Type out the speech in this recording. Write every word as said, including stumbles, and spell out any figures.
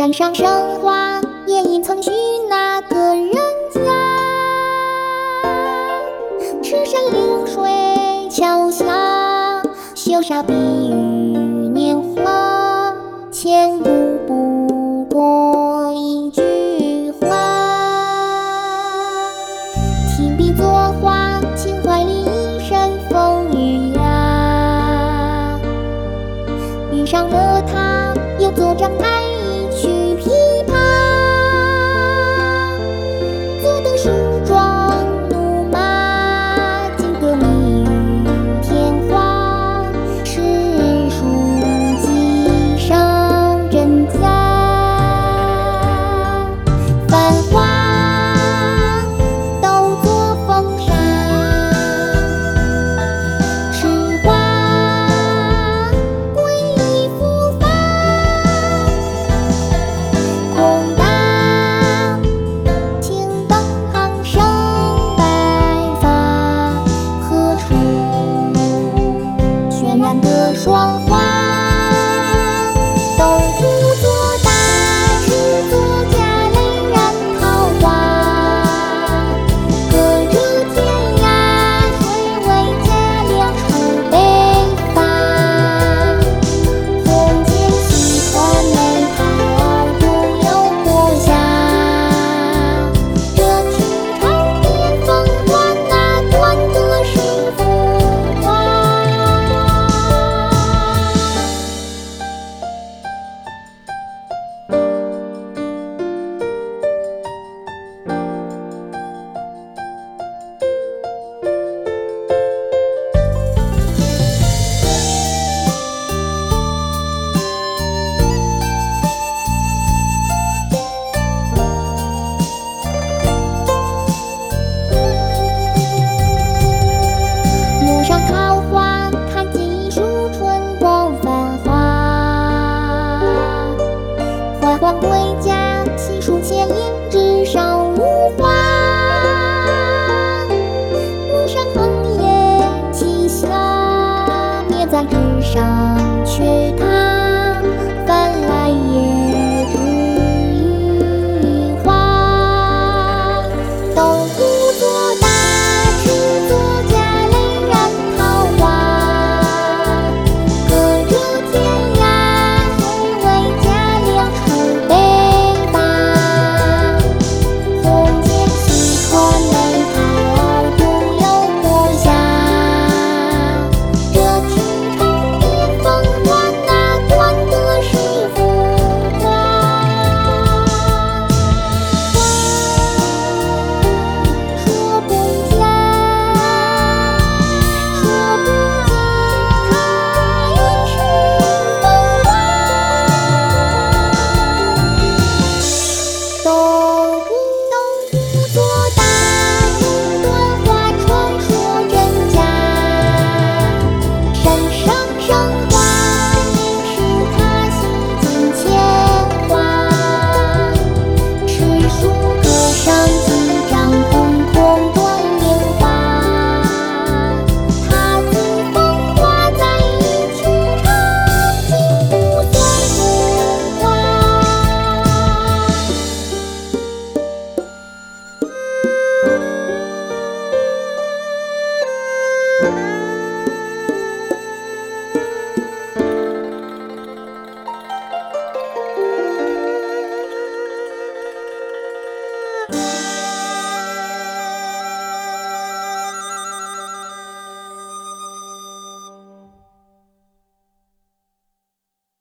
山上生花，也应曾许那个人家。赤山流水桥下，羞煞碧玉年华。千古不过一句话。提笔作画，情怀里一身风雨呀。遇上了他，又作张台一曲琵琶。坐等梳妆怒马，金戈密语天花。诗书几上真假。繁华都作风沙，痴花归一复发。空荡青灯生白发，何处渲染的霜花。都不作大，只作佳泪染桃花。隔着天涯，谁为佳酿出悲发？红笺戏团美好，独有国家。这曲长边风断，那断的是浮华。路上桃花，看尽一树春光繁华。缓缓归家，细数前因，至少无话。路上横烟气下，灭在纸上。